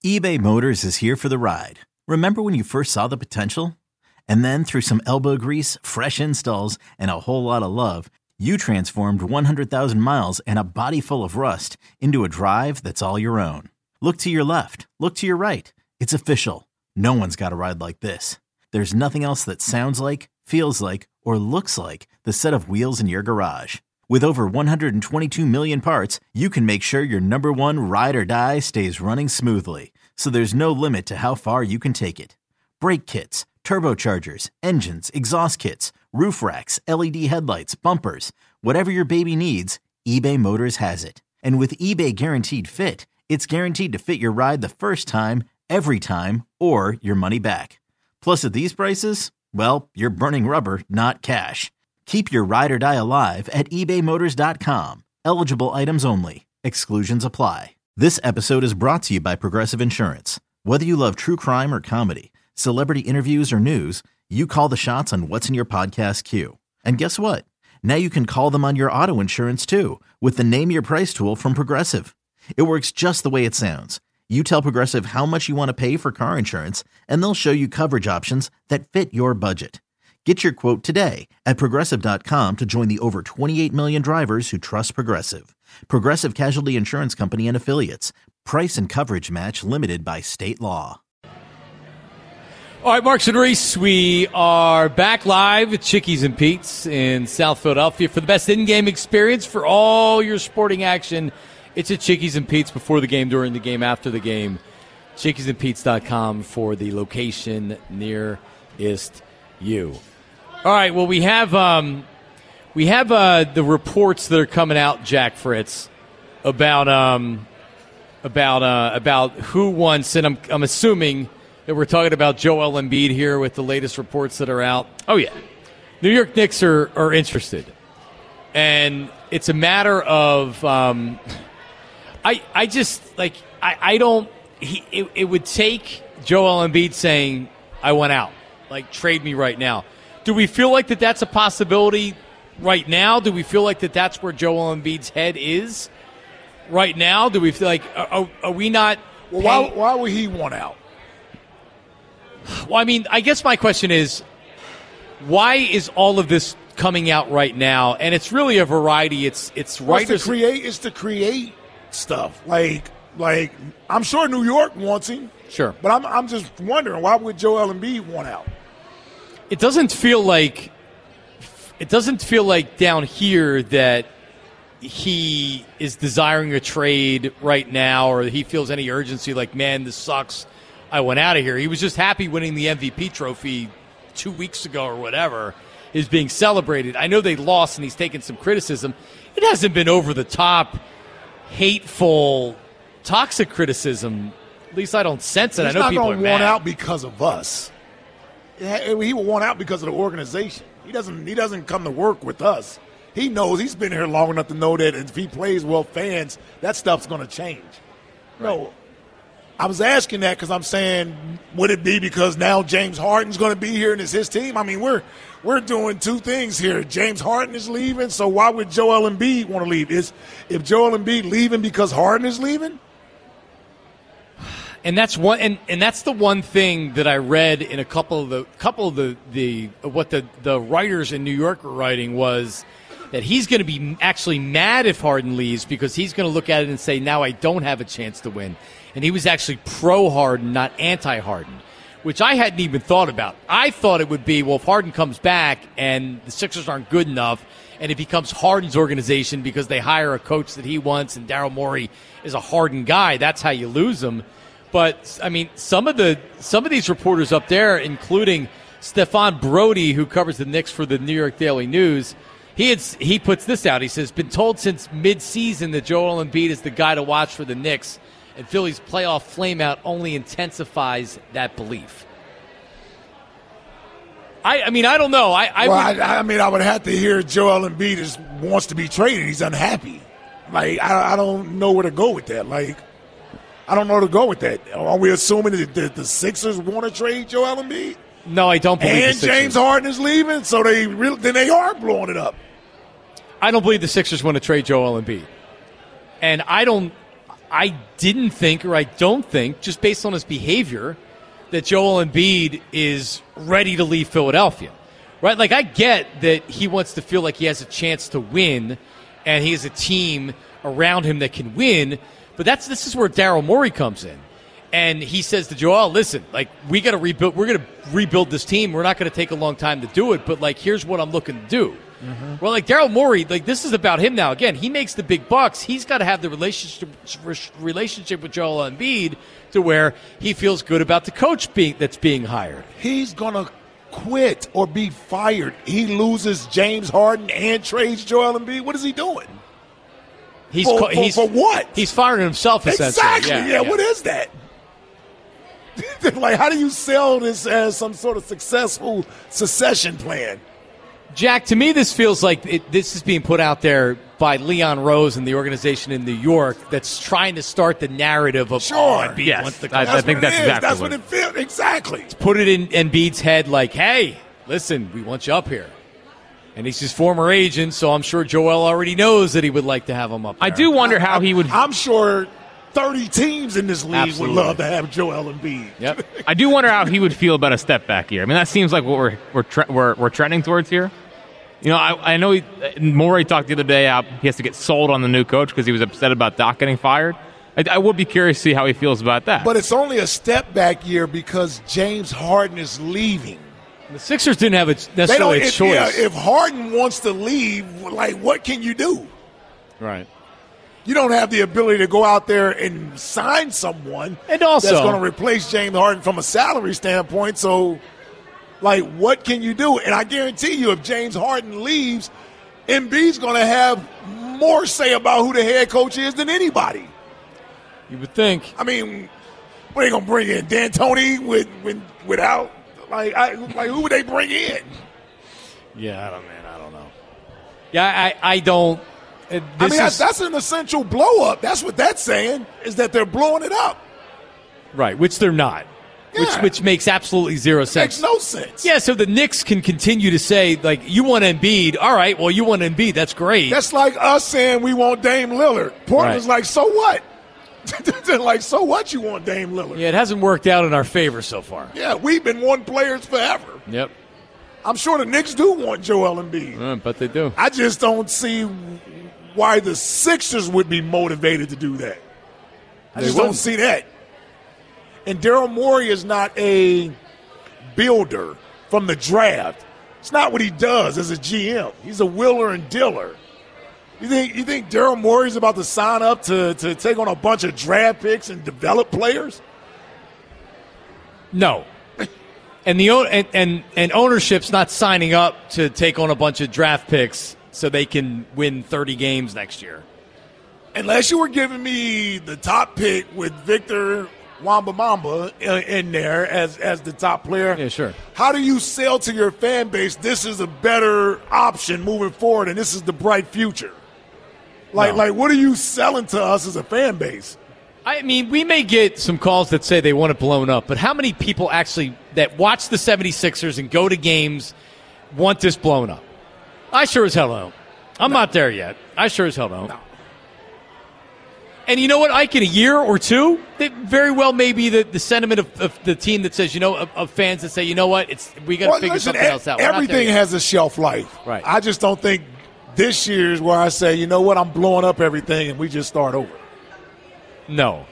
eBay Motors is here for the ride. Remember when you first saw the potential? And then through some elbow grease, fresh installs, and a whole lot of love, you transformed 100,000 miles and a body full of rust into a drive that's all your own. Look to your left. Look to your right. It's official. No one's got a ride like this. There's nothing else that sounds like, feels like, or looks like the set of wheels in your garage. With over 122 million parts, you can make sure your number one ride or die stays running smoothly. So there's no limit to how far you can take it. Brake kits, turbochargers, engines, exhaust kits, roof racks, LED headlights, bumpers, whatever your baby needs, eBay Motors has it. And with eBay Guaranteed Fit, it's guaranteed to fit your ride the first time, every time, or your money back. Plus at these prices, well, you're burning rubber, not cash. Keep your ride or die alive at ebaymotors.com. Eligible items only. Exclusions apply. This episode is brought to you by Progressive Insurance. Whether you love true crime or comedy, celebrity interviews or news, you call the shots on what's in your podcast queue. And guess what? Now you can call them on your auto insurance too with the Name Your Price tool from Progressive. It works just the way it sounds. You tell Progressive how much you want to pay for car insurance, and they'll show you coverage options that fit your budget. Get your quote today at Progressive.com to join the over 28 million drivers who trust Progressive. Progressive Casualty Insurance Company and Affiliates. Price and coverage match limited by state law. All right, Marks and Reese, we are back live at Chickies and Pete's in South Philadelphia for the best in-game experience for all your sporting action. It's at Chickies and Pete's before the game, during the game, after the game. ChickiesandPete's.com for the location nearest you. All right, well, we have the reports that are coming out, Jack Fritz, about who won. And I'm assuming that we're talking about Joel Embiid here with the latest reports that are out. Oh yeah, New York Knicks are interested, and it's a matter of It would take Joel Embiid saying, "I want out, like trade me right now." Do we feel like that's a possibility right now? Do we feel like that's where Joel Embiid's head is right now? Do we feel like are we not? Well, why would he want out? Well, I mean, I guess my question is, why is all of this coming out right now? And it's really a variety. It's writers. It's to create stuff. Like I'm sure New York wants him. Sure, but I'm just wondering, why would Joel Embiid want out? It doesn't feel like down here that he is desiring a trade right now, or he feels any urgency like, man, this sucks, I went out of here. He was just happy winning the MVP trophy 2 weeks ago or whatever is being celebrated. I know they lost and he's taken some criticism. It hasn't been over the top, hateful, toxic criticism. At least I don't sense it. He's I know people are mad. He's not going to want out because of us. He will want out because of the organization. He doesn't come to work with us. He knows, he's been here long enough to know that if he plays well, fans, that stuff's going to change. Right. No, I was asking that because I'm saying, would it be because now James Harden's going to be here and it's his team? I mean, we're doing two things here. James Harden is leaving, so why would Joel Embiid want to leave? If Joel Embiid leaving because Harden is leaving? And that's one, and that's the one thing that I read in a couple of the what the writers in New York were writing was that he's going to be actually mad if Harden leaves because he's going to look at it and say, now I don't have a chance to win. And he was actually pro-Harden, not anti-Harden, which I hadn't even thought about. I thought it would be, well, if Harden comes back and the Sixers aren't good enough and it becomes Harden's organization because they hire a coach that he wants and Daryl Morey is a Harden guy, that's how you lose him. But, I mean, some of these reporters up there, including Stefan Brody, who covers the Knicks for the New York Daily News, he puts this out. He says, been told since mid-season that Joel Embiid is the guy to watch for the Knicks, and Philly's playoff flameout only intensifies that belief. I mean, I don't know. I would have to hear Joel Embiid wants to be traded. He's unhappy. Like, I don't know where to go with that. Like, I don't know where to go with that. Are we assuming that the Sixers want to trade Joel Embiid? No, I don't believe and the Sixers. James Harden is leaving, so then they are blowing it up. I don't believe the Sixers want to trade Joel Embiid. And I don't I didn't think, or I don't think, just based on his behavior, that Joel Embiid is ready to leave Philadelphia. Right? Like, I get that he wants to feel like he has a chance to win, and he has a team around him that can win, but this is where Daryl Morey comes in. And he says to Joel, listen, like, we got to rebuild. We're going to rebuild this team. We're not going to take a long time to do it, but, like, here's what I'm looking to do. Mm-hmm. Well, like, Daryl Morey, like, this is about him now. Again, he makes the big bucks. He's got to have the relationship with Joel Embiid to where he feels good about the coach that's being hired. He's going to quit or be fired. He loses James Harden and trades Joel Embiid. What is he doing? For what? He's firing himself, essentially. Exactly. Yeah. What is that? Like, how do you sell this as some sort of successful succession plan? Jack, to me, this feels like this is being put out there by Leon Rose and the organization in New York that's trying to start the narrative of, Embiid yes. wants to I think that's exactly That's what it feels. Exactly. Put it in Embiid's head like, hey, listen, we want you up here. And he's his former agent, so I'm sure Joel already knows that he would like to have him up there. I do wonder how he would. I'm sure 30 teams in this league would love to have Joel Embiid. Yep. I do wonder how he would feel about a step back here. I mean, that seems like what we're trending towards here. You know, I know Morey talked the other day how he has to get sold on the new coach because he was upset about Doc getting fired. I would be curious to see how he feels about that. But it's only a step back year because James Harden is leaving. The Sixers didn't have necessarily a choice. Yeah, if Harden wants to leave, like, what can you do? Right. You don't have the ability to go out there and sign someone and also, that's going to replace James Harden from a salary standpoint. So, like, what can you do? And I guarantee you, if James Harden leaves, Embiid's going to have more say about who the head coach is than anybody. You would think. I mean, what are they going to bring in? D'Antoni without? Like, who would they bring in? Yeah, I don't know. Yeah, I don't. That's an essential blow-up. That's what that's saying, is that they're blowing it up. Right, which they're not. Yeah. Which makes absolutely zero sense. Makes no sense. Yeah, so the Knicks can continue to say, like, you want Embiid. All right, well, you want Embiid. That's great. That's like us saying we want Dame Lillard. Portland's like, so what? Like, so what you want Dame Lillard? Yeah, it hasn't worked out in our favor so far. Yeah, we've been wanting players forever. Yep. I'm sure the Knicks do want Joel Embiid. But they do. I just don't see why the Sixers would be motivated to do that. I just don't see that. And Daryl Morey is not a builder from the draft. It's not what he does as a GM. He's a wheeler and dealer. You think Daryl Morey's about to sign up to take on a bunch of draft picks and develop players? No. And ownership's not signing up to take on a bunch of draft picks so they can win 30 games next year. Unless you were giving me the top pick with Victor Wembanyama in there as the top player. Yeah, sure. How do you sell to your fan base this is a better option moving forward and this is the bright future? Like what are you selling to us as a fan base? I mean, we may get some calls that say they want it blown up, but how many people actually that watch the 76ers and go to games want this blown up? I sure as hell don't. I'm not there yet. I sure as hell don't. No. And you know what, Ike, in a year or two, that very well may be the sentiment of the team that says, of fans that say, you know what, we got to figure something else out. Everything has a shelf life. Right. I just don't think this year is where I say, you know what, I'm blowing up everything and we just start over. No.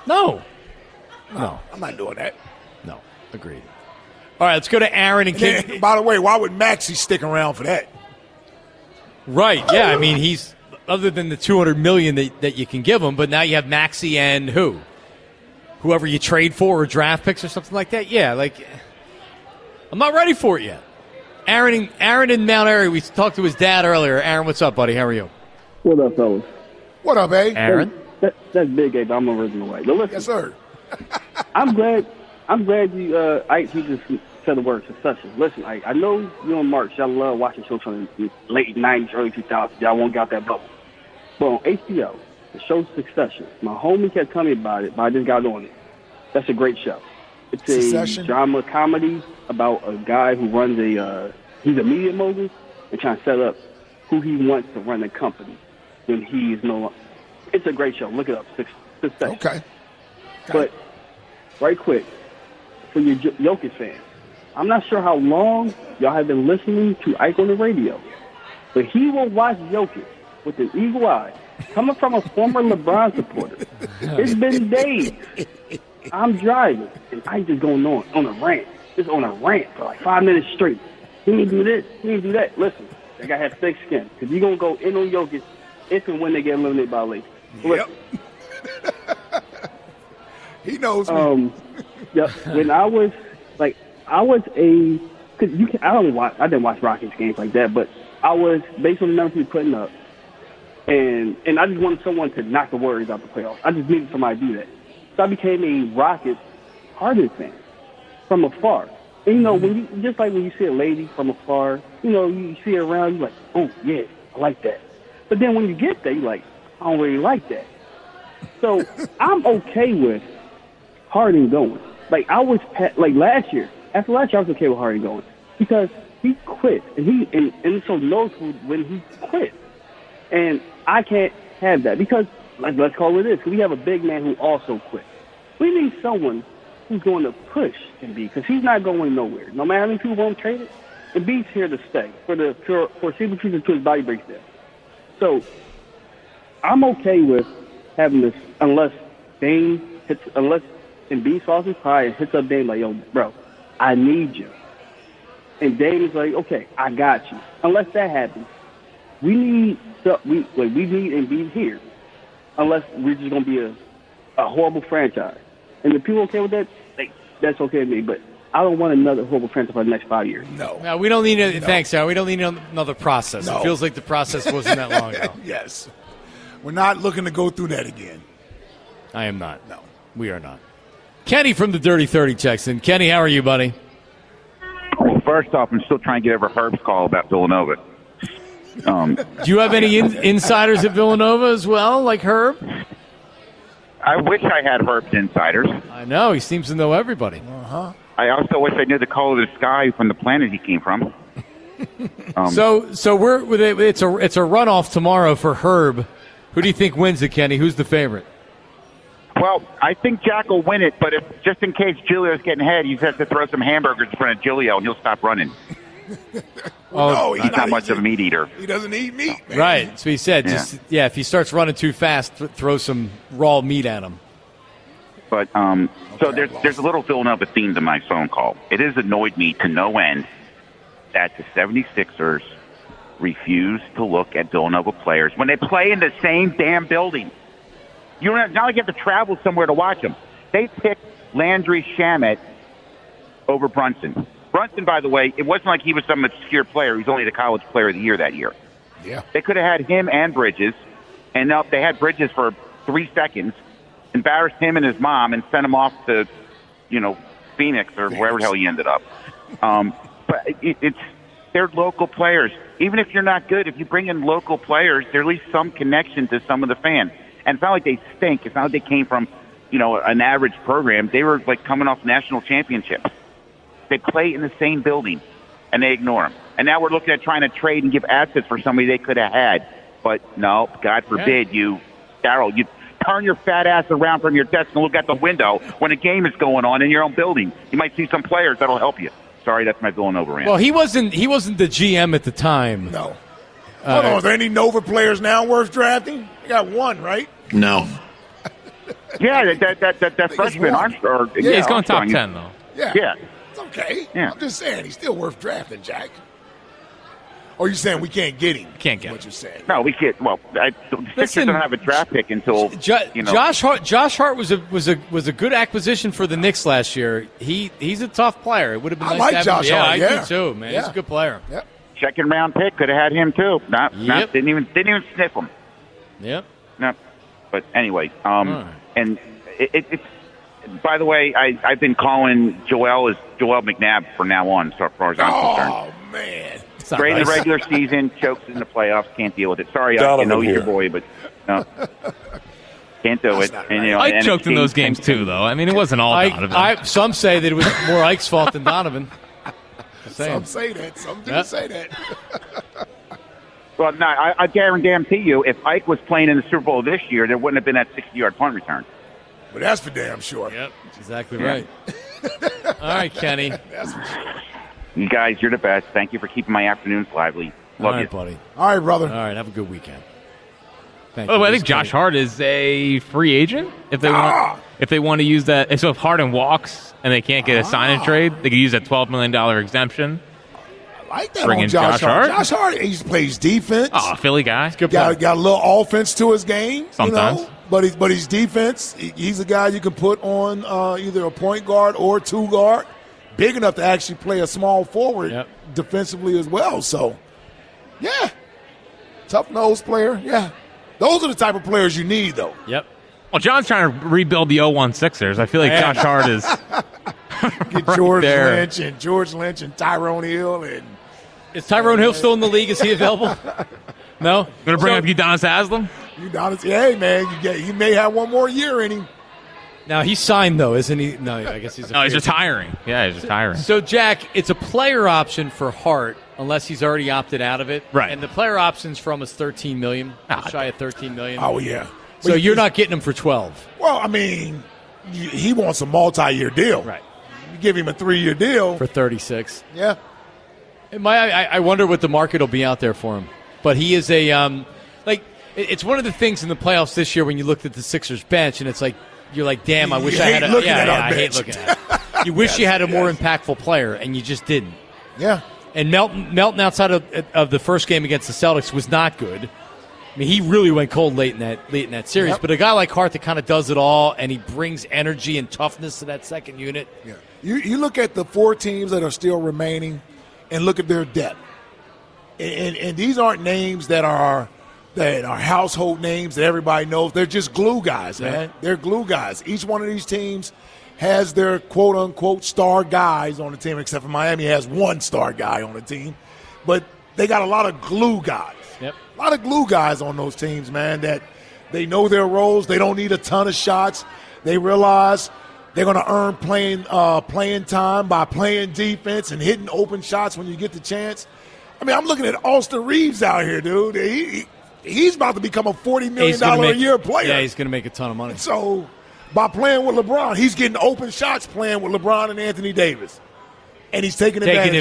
I'm not doing that. No. Agreed. All right, let's go to Aaron and King. Then, by the way, why would Maxey stick around for that? Right, yeah. I mean, he's other than the $200 million that you can give him, but now you have Maxey and who? Whoever you trade for or draft picks or something like that. Yeah, I'm not ready for it yet. Aaron in Mount Airy, we talked to his dad earlier. Aaron, what's up, buddy? How are you? What up, fellas? What up, A? Aaron? That's Big A, but I'm original way. But listen, Yes, sir. I'm glad you Ike, you just said the word succession. Listen, Ike, I know you and Mark, y'all love watching shows from the late 90s, early 2000s. Y'all won't get out that bubble. But on HBO, the show Succession, my homie kept telling me about it, but I just got on it. That's a great show. It's Succession? a drama comedy about a guy who runs he's a media mogul and trying to set up who he wants to run the company when he's no longer. It's a great show. Look it up, success. Okay. But, right quick, for your Jokic fans, I'm not sure how long y'all have been listening to Ike on the radio, but he will watch Jokic with an eagle eye, coming from a former LeBron supporter. It's been days. I'm driving, and Ike just going on a rant. Just on a rant for like 5 minutes straight. He need to do this, he need to do that. Listen, that guy has thick skin, because he's going to go in on Jokic if and when they get eliminated by Lakers. Yep. He knows me. Yeah, when I was I didn't watch Rockets games like that, but I was based on the numbers he was putting up, and I just wanted someone to knock the Warriors out the playoffs. I just needed somebody to do that, so I became a Rockets Harden fan from afar. And when you see a lady from afar, you see her around, you're like, oh yeah, I like that. But then when you get there, you're like, I don't really like that. So I'm okay with Harden going. Like last year. After last year, I was okay with Harden going because he quit, and it's so noticeable when he quit. And I can't have that because, let's call it this, because we have a big man who also quit. We need someone who's going to push Embiid because he's not going nowhere. No matter how many people want to trade it, Embiid's here to stay for the foreseeable future until his body breaks down. So I'm okay with having this unless Embiid falls his pride and hits up Dame like, yo, bro, I need you. And Dame is like, okay, I got you. Unless that happens, we need Embiid here. Unless we're just going to be a horrible franchise. And if people are okay with that, that's okay with me. But I don't want another horrible franchise for the next 5 years. No, we don't need thanks, Al. We don't need another process. No. It feels like the process wasn't that long ago. Yes. We're not looking to go through that again. I am not. No. We are not. Kenny from the Dirty 30 checks in. Kenny, how are you, buddy? First off, I'm still trying to get over Herb's call about Villanova. Do you have any insiders at Villanova as well, like Herb? I wish I had Herb's insiders. I know. He seems to know everybody. Uh-huh. I also wish I knew the color of the sky from the planet he came from. So it's a runoff tomorrow for Herb. Who do you think wins it, Kenny? Who's the favorite? Well, I think Jack will win it, but just in case Julio's getting ahead, he has to throw some hamburgers in front of Julio, and he'll stop running. No, he's not much of a meat eater. He doesn't eat meat, man. Right. So he said, if he starts running too fast, throw some raw meat at him. But so there's a little Villanova theme to my phone call. It has annoyed me to no end that the 76ers refuse to look at Villanova players when they play in the same damn building. It's not like you have to travel somewhere to watch them. They picked Landry Shamet over Brunson. Brunson, by the way, it wasn't like he was some obscure player. He was only the college player of the year that year. Yeah. They could have had him and Bridges, and they had Bridges for 3 seconds, embarrassed him and his mom, and sent him off to, Phoenix or wherever the hell he ended up. But they're local players. Even if you're not good, if you bring in local players, there's at least some connection to some of the fans. And it's not like they stink. It's not like they came from, an average program. They were like coming off national championships. They play in the same building, and they ignore them. And now we're looking at trying to trade and give assets for somebody they could have had. But no, God forbid Daryl, you turn your fat ass around from your desk and look out the window when a game is going on in your own building. You might see some players that'll help you. Sorry, that's my Villanova rant. Well, he wasn't the GM at the time. No. Hold on, are there any Nova players now worth drafting? You got one, right? No. Yeah, that freshman Armstrong. Yeah, he's going top 10 though. Yeah. It's okay. Yeah. I'm just saying he's still worth drafting, Jack. Or you saying we can't get him? Can't get him. What you're saying? No, we can't. Well, the Sixers don't have a draft pick until Josh Hart was a good acquisition for the Knicks last year. He's a tough player. It would have been nice to have Josh him. Hart. I do too, man. He's a good player. Yep. Second round pick could have had him too. Didn't even sniff him. Yep. No. But anyway, and it's. By the way, I've been calling Joel McNabb from now on, so far as I'm concerned. Oh man. Great in the regular season, chokes in the playoffs, can't deal with it. Sorry, I know you're your boy, but no. Can't do it. And, Ike choked in those games too, though. I mean, it wasn't all Donovan. Some say that it was more Ike's fault than Donovan. Some say that. Some do say that. Well, no, I guarantee you, if Ike was playing in the Super Bowl this year, there wouldn't have been that 60-yard punt return. But that's for damn sure. Yep, that's exactly right. All right, Kenny. That's for sure. You guys, you're the best. Thank you for keeping my afternoons lively. Love All right, you. buddy. All right, brother. All right, have a good weekend. Thank By the you. way, I think Josh Hart is a free agent if they want to use that. So if Harden walks and they can't get a sign and trade, they could use that $12 million exemption. I like that Bring on in Josh Josh Hart. Josh Hart, he plays defense. Oh, Philly guy. Good got player. a little offense to his game. Sometimes. You know? But he's defense. He's a guy you can put on either a point guard or two guard. Big enough to actually play a small forward defensively as well. So, yeah. Tough-nosed player, yeah. Those are the type of players you need, though. Yep. Well, John's trying to rebuild the 0-1 Sixers. I feel like Josh Hart is Get right George there. Lynch and Tyrone Hill. And Is Tyrone Hill still in the league? Is he available? No? Going to bring up Udonis Haslem? hey, man, you may have one more year in him. Now, he's signed, though, isn't he? No, I guess he's a No, he's free agent. retiring. Yeah, he's retiring. So, Jack, it's a player option for Hart unless he's already opted out of it. Right. And the player options from is $13 million, Ah, shy of $13 million. Oh, yeah. So you're not getting him for 12. Well, I mean, he wants a multi-year deal. Right. You give him a 3-year deal. For 36. Yeah. I wonder what the market will be out there for him. But he is a it's one of the things in the playoffs this year when you looked at the Sixers bench and it's like you're like, damn, I wish I had a looking at our I hate bench. looking at it. You wish you had a more impactful player and you just didn't. Yeah. And Melton outside of the first game against the Celtics was not good. I mean, he really went cold late in that series. Yep. But a guy like Hart that kind of does it all and he brings energy and toughness to that second unit. Yeah. You look at the 4 teams that are still remaining and look at their depth. And these aren't names that are household names that everybody knows. They're just glue guys, man. They're glue guys. Each one of these teams has their quote-unquote star guys on the team, except for Miami has one star guy on the team. But they got a lot of glue guys. Yep. A lot of glue guys on those teams, man, that they know their roles. They don't need a ton of shots. They realize they're going to earn playing time by playing defense and hitting open shots when you get the chance. I mean, I'm looking at Austin Reeves out here, dude. He's about to become a $40 million a year player. Yeah, he's going to make a ton of money. So by playing with LeBron, he's getting open shots playing with LeBron and Anthony Davis. And he's taking advantage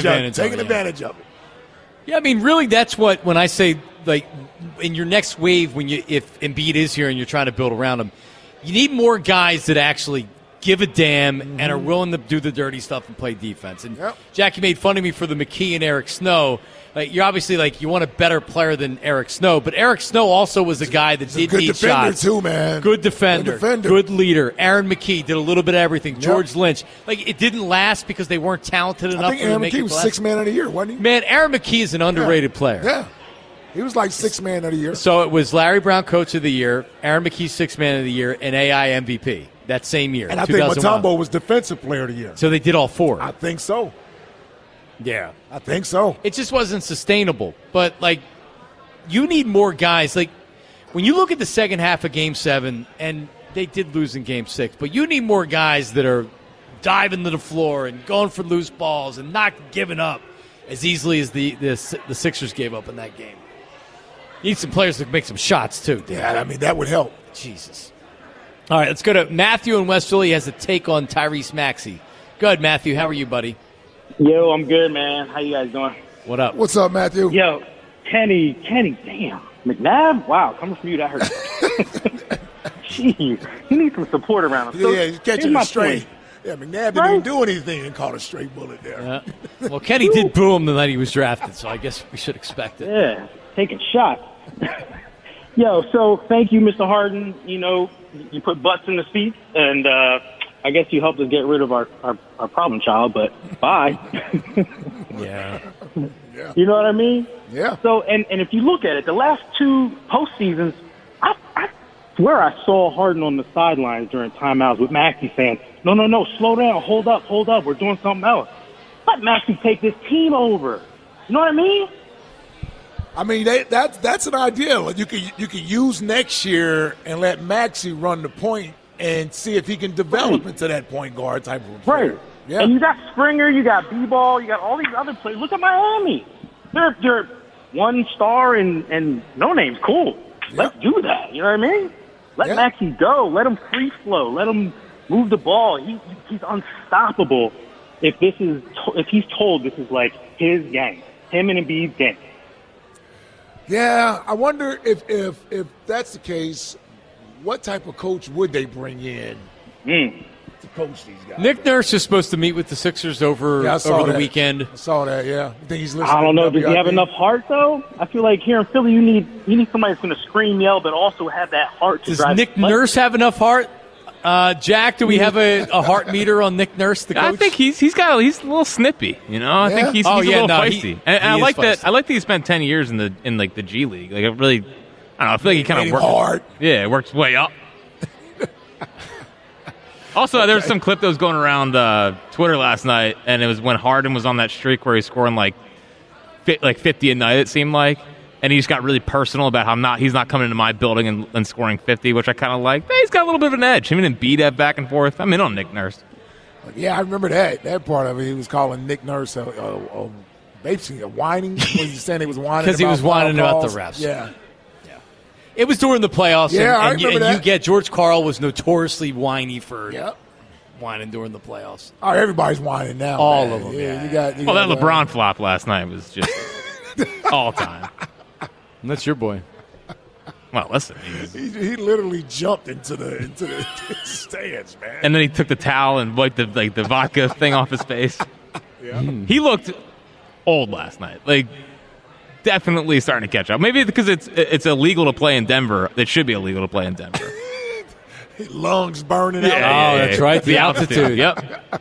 of it. Yeah, I mean, really, that's what, when I say, like, in your next wave, if Embiid is here and you're trying to build around him, you need more guys that actually give a damn and are willing to do the dirty stuff and play defense. And Jackie made fun of me for the McKee and Eric Snow. Like, you're obviously like, you want a better player than Eric Snow, but Eric Snow also was a guy that did need shots. Too, man. Good defender, good leader. Aaron McKee did a little bit of everything. George Lynch. Like, it didn't last because they weren't talented enough. I think Aaron McKee was 6th man of the year, wasn't he? Man, Aaron McKee is an underrated player. Yeah. He was like 6th man of the year. So it was Larry Brown Coach of the Year, Aaron McKee 6th man of the year, and AI MVP that same year. And I think Mutombo was Defensive Player of the Year. So they did all 4. I think so. Yeah. I think so. It just wasn't sustainable. But, like, you need more guys. Like, when you look at the second half of Game 7, and they did lose in Game 6, but you need more guys that are diving to the floor and going for loose balls and not giving up as easily as the Sixers gave up in that game. You need some players that make some shots, too. Dan. Yeah, I mean, that would help. Jesus. All right, let's go to Matthew in West Philly. He has a take on Tyrese Maxey. Go ahead, Matthew. How are you, buddy? Yo, I'm good, man. How you guys doing? What up? What's up, Matthew? Yo, Kenny, damn. McNabb? Wow, coming from you, that hurts. Jeez, he needs some support around him. So, yeah, he's catching a straight. Point. Yeah, McNabb didn't even do anything and caught a straight bullet there. Yeah. Well, Kenny did boo him the night he was drafted, so I guess we should expect it. Yeah, taking shots. Yo, so thank you, Mr. Harden. You know, you put butts in the seats, and I guess you helped us get rid of our problem child, but bye. Yeah. You know what I mean? Yeah. So, and if you look at it, the last 2 postseasons, I swear I saw Harden on the sidelines during timeouts with Maxey saying, no, slow down, hold up, we're doing something else. Let Maxey take this team over. You know what I mean? I mean, that's an idea. You could use next year and let Maxey run the point and see if he can develop into that point guard type of player. Right. Yeah. And you got Springer, you got B-Ball, you got all these other players. Look at Miami. They're one star and no names. Cool. Let's do that. You know what I mean? Let Maxey go. Let him free flow. Let him move the ball. He's unstoppable. If he's told this is like his game, him and Embiid's game. Yeah, I wonder if that's the case, what type of coach would they bring in to coach these guys? Nick Nurse is supposed to meet with the Sixers over the weekend. I saw that. Yeah, I think he's listening. I don't know. to Does he have enough heart though? I feel like here in Philly, you need somebody that's going to scream, yell, but also have that heart to Does drive. Nick Nurse have enough heart? Jack, do we have a heart meter on Nick Nurse, the coach? I think he's a little snippy. You know, I think he's a little feisty. And I like that. I like that he spent 10 years in the G League. Like, I don't know. I feel like he kind of worked hard. Yeah, it works way up. Also, there was some clip that was going around Twitter last night, and it was when Harden was on that streak where he's scoring like 50 a night. It seemed like. And he just got really personal about how he's not coming into my building and scoring 50, which I kind of like. He's got a little bit of an edge. Him and Embiid have back and forth. I'm in on Nick Nurse. Yeah, I remember that part of it. He was calling Nick Nurse basically a whining. Was he saying he was whining because he was whining about the refs? Yeah. It was during the playoffs. Yeah, I and remember that. You get George Karl was notoriously whiny for whining during the playoffs. Oh, everybody's whining now. All man. of them. Yeah. Yeah. You got that LeBron flop last night was just all time. And that's your boy. Well, listen, he literally jumped into the stands, man. And then he took the towel and wiped the vodka thing off his face. Yeah. He looked old last night. Like, definitely starting to catch up. Maybe because it's illegal to play in Denver. It should be illegal to play in Denver. Lungs burning out. Oh, that's right. The altitude. Yep.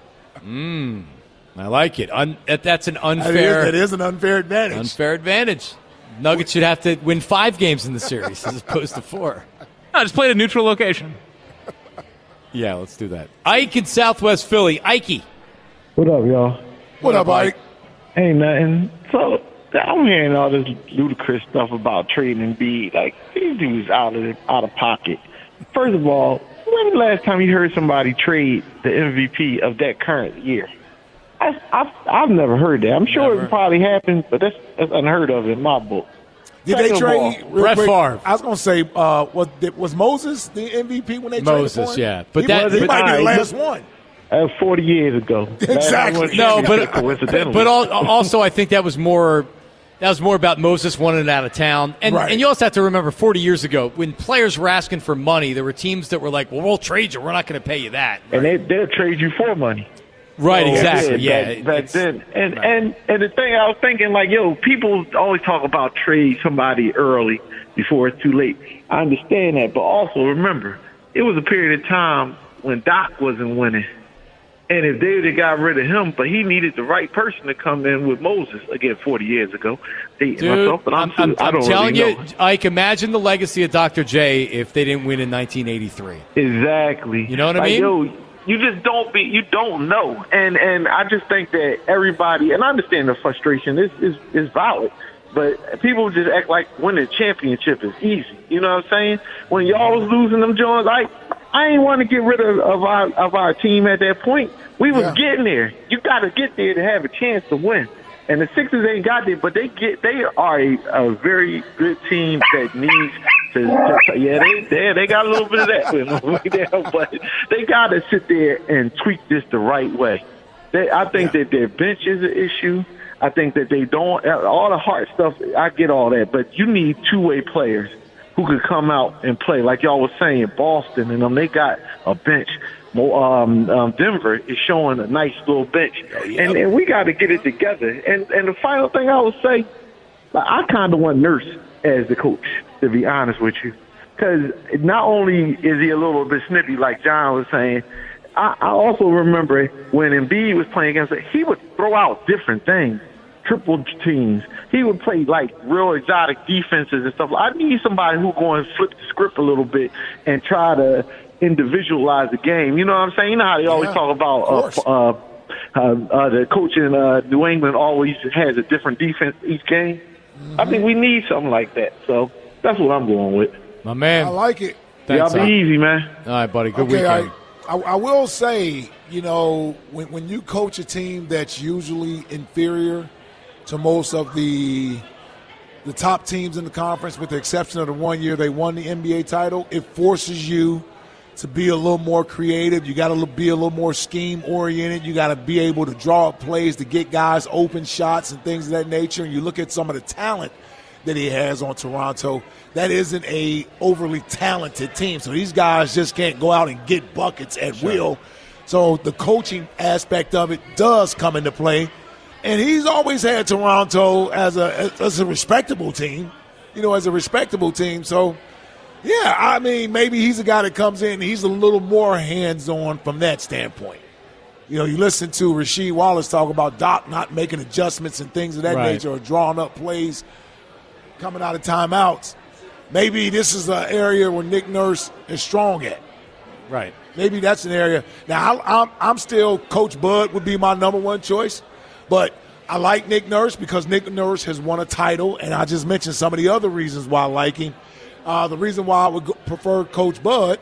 I like it. That's an unfair. That is an unfair advantage. Unfair advantage. Nuggets should have to win 5 games in the series as opposed to 4. No, just play at a neutral location. Yeah, let's do that. Ike in Southwest Philly. Ike. What up, y'all? What up, Ike? Ain't nothing. So I'm hearing all this ludicrous stuff about trading Embiid. Like, these dudes out of pocket. First of all, when the last time you heard somebody trade the MVP of that current year? I've never heard that. I'm sure it probably happened, but that's unheard of in my book. Did they trade Brett Favre? I was going to say, was Moses the MVP when they traded for him? Yeah. But he might be the last one. That was 40 years ago. Exactly. No, but coincidentally. But also, I think that was more about Moses wanting out of town. And you also have to remember 40 years ago, when players were asking for money, there were teams that were like, well, we'll trade you. We're not going to pay you that. And they'll trade you for money. Right, exactly. Back then. And the thing I was thinking, like, people always talk about trade somebody early before it's too late. I understand that, but also remember, it was a period of time when Doc wasn't winning. And if they would have got rid of him, but he needed the right person to come in with Moses, again, 40 years ago. Dude, I'm telling you, Ike, imagine the legacy of Dr. J if they didn't win in 1983. Exactly. You know what I mean? You just you don't know. And I just think that everybody, and I understand the frustration is valid, but people just act like winning a championship is easy. You know what I'm saying? When y'all was losing them joints, I ain't want to get rid of our team at that point. We was getting there. You got to get there to have a chance to win. And the Sixers ain't got there, but they are a very good team that needs to they got a little bit of that with them right there, but they got to sit there and tweak this the right way. I think that their bench is an issue. I think that they don't all the hard stuff. I get all that, but you need two-way players who could come out and play like y'all was saying. Boston and them, they got a bench. Denver is showing a nice little bench, and we got to get it together. And the final thing I would say, I kind of want Nurse as the coach, to be honest with you, because not only is he a little bit snippy, like John was saying, I also remember when Embiid was playing against it, he would throw out different things, triple teams. He would play like real exotic defenses and stuff. I need somebody who go and flip the script a little bit and try to individualize the game. You know what I'm saying? You know how they always talk about the coach in New England always has a different defense each game. Mm-hmm. I think we need something like that. So that's what I'm going with. My man. I like it. Thanks, y'all be easy, man. All right, buddy. Good weekend. I will say, when you coach a team that's usually inferior to most of the the top teams in the conference, with the exception of the 1 year they won the NBA title. It forces you to be a little more creative. You got to be a little more scheme-oriented. You got to be able to draw up plays to get guys open shots and things of that nature. And you look at some of the talent that he has on Toronto, that isn't a overly talented team. So these guys just can't go out and get buckets at will. So the coaching aspect of it does come into play. And he's always had Toronto as a respectable team, as a respectable team. So, yeah, I mean, maybe he's a guy that comes in and he's a little more hands-on from that standpoint. You listen to Rasheed Wallace talk about Doc not making adjustments and things of that nature, or drawing up plays coming out of timeouts. Maybe this is an area where Nick Nurse is strong at. Right. Maybe that's an area. Now, I'm still, Coach Bud would be my number one choice, but I like Nick Nurse because Nick Nurse has won a title, and I just mentioned some of the other reasons why I like him. The reason why I would prefer Coach Bud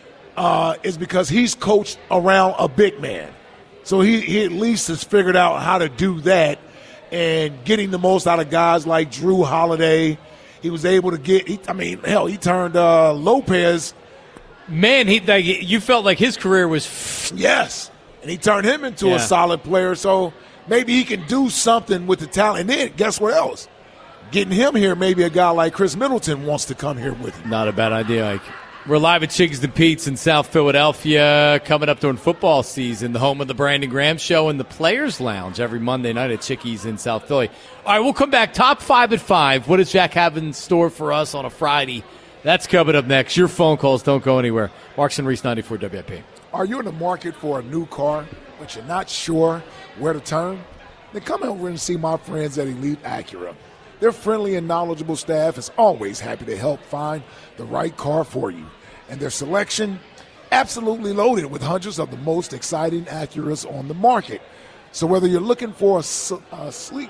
is because he's coached around a big man. So he at least has figured out how to do that and getting the most out of guys like Drew Holiday. He was able to he turned Lopez. Man, you felt like his career was. Yes, and he turned him into a solid player. So maybe he can do something with the talent. And then guess what else? Getting him here, maybe a guy like Chris Middleton wants to come here with him. Not a bad idea, Ike. We're live at Chicks and Pete's in South Philadelphia, coming up during football season, the home of the Brandon Graham Show and the Players Lounge every Monday night at Chickies in South Philly. All right, we'll come back. Top 5 at 5. What does Jack have in store for us on a Friday? That's coming up next. Your phone calls don't go anywhere. Marks and Reese, 94 WIP. Are you in the market for a new car, but you're not sure where to turn? Then come over and see my friends at Elite Acura. Their friendly and knowledgeable staff is always happy to help find the right car for you. And their selection, absolutely loaded with hundreds of the most exciting Acuras on the market. So whether you're looking for a sleek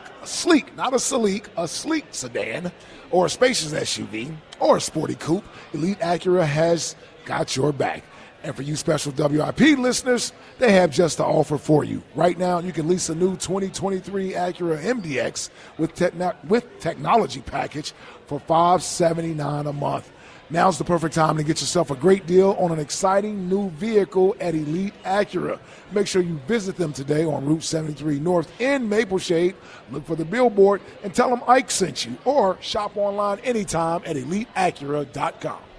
sedan, or a spacious SUV, or a sporty coupe, Elite Acura has got your back. And for you special WIP listeners, they have just the offer for you. Right now, you can lease a new 2023 Acura MDX with technology package for $579 a month. Now's the perfect time to get yourself a great deal on an exciting new vehicle at Elite Acura. Make sure you visit them today on Route 73 North in Mapleshade. Look for the billboard and tell them Ike sent you, or shop online anytime at EliteAcura.com.